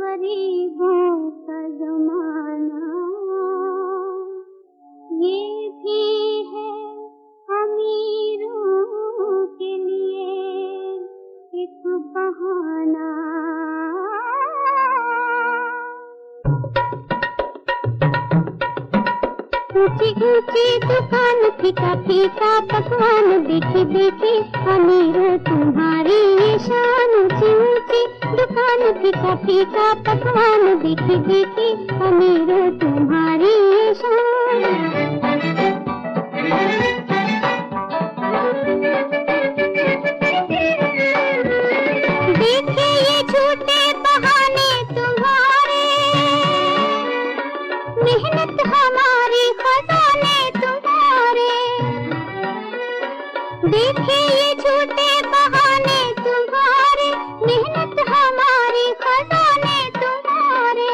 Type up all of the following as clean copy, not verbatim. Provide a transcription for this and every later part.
गरीबों का जमाना, ये भी है अमीरों के लिए एक बहाना। ऊंची ऊंची दुकान, फीका फीका पकवान, देखी देखी अमीरों तुम्हारी ये शान। ऊंची ऊंची दुकान, फीका फीका पकवान, देखी देखी अमीरों तुम्हारी ये शान। देखे ये झूठे बहाने तुम्हारे, मेहनत हमारी खजाने तुम्हारे। देखे ये झूठे बहाने तुम्हारे, मेहनत हमारी खजाने तुम्हारे।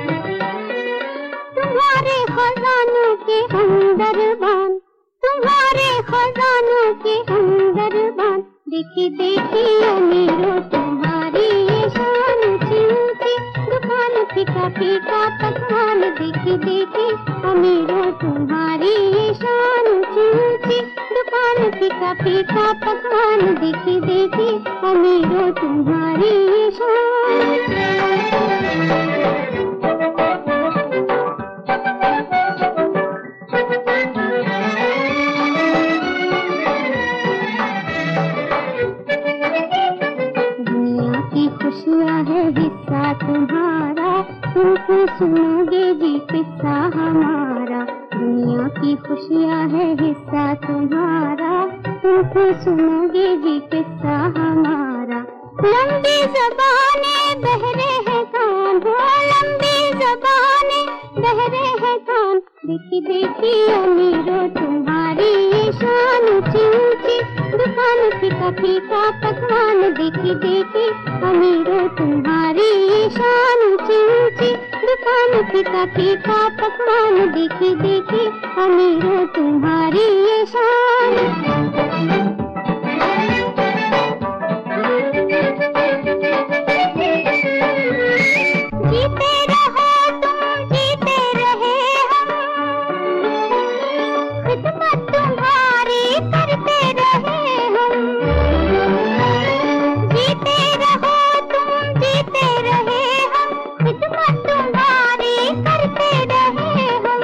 तुम्हारे खजानों के अंदर बान, तुम्हारे खजानों के अंदर बान, देखी देखी अमीरों तुम्हारी ये शान। ऊंची ऊंची दुकान, फीका फीका पकवान, देखी देखी अमीरों तुम्हारी ये शान। ऊंची ऊंची दुकान, फीका फीका पकवान, देखी देखी अमीरों तुम्हारी ये शान। खुशियाँ है हिस्सा तुम्हारा, तुमको सुनोगे जी किस्सा हमारा। दुनिया की खुशियाँ है हिस्सा तुम्हारा, तुमको सुनोगे जी किस्सा हमारा। लंबी ज़बानें बहरे हैं कान, हो लंबी ज़बानें बहरे हैं कान, देखी देखी अमीरों तुम्हारी ये शान। ऊंची ऊंची दुकान, फीका फीका पकवान, देखी देखी अमीरों तुम्हारी ये शान। ऊंची ऊंची दुकान, फीका फीका पकवान, देखी देखी अमीरों तुम्हारी ये शान। जीते रहो तुम, जीते रहे हम, खिदमत तुम्हारी करते रहे हम। जीते रहो तुम, जीते रहे हम, खिदमत तुम्हारी करते रहे हम।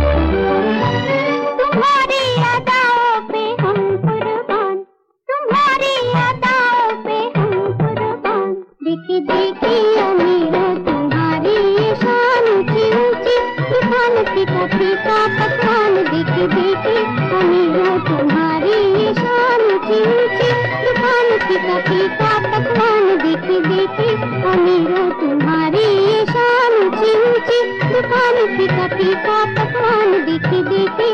तुम्हारी अदाओं पे हम कुर्बान, तुम्हारी अदाओं पे हम कुर्बान, देखी देखी अमीरों तुम्हारी ये शान। ऊंची ऊंची दुकान, फीका फीका पकवान, देखी देखी अमीरों तुम्हारी ये शान। ऊंची ऊंची दुकान, फीका फीका पकवान, देखी देखी अमीरों तुम्हारी ये शान। ऊंची ऊंची दुकान, फीका फीका पकवान, देखी देखी